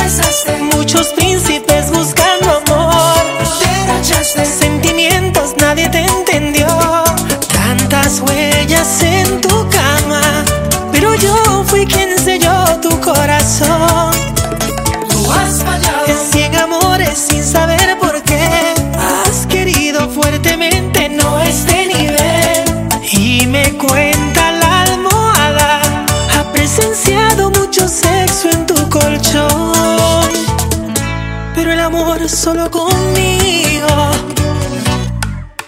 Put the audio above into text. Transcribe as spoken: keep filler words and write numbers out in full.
besaste, muchos príncipes buscando amor. derrochaste Sentimientos nadie te entendió. Tantas huellas en tu cama, pero yo fui quien selló tu corazón. tú has fallado. En cien amores sin saber por qué has querido fuertemente, no este nivel. Y me cuenta la almohada, ha presenciado mucho sexo en tu colchón, pero el amor solo conmigo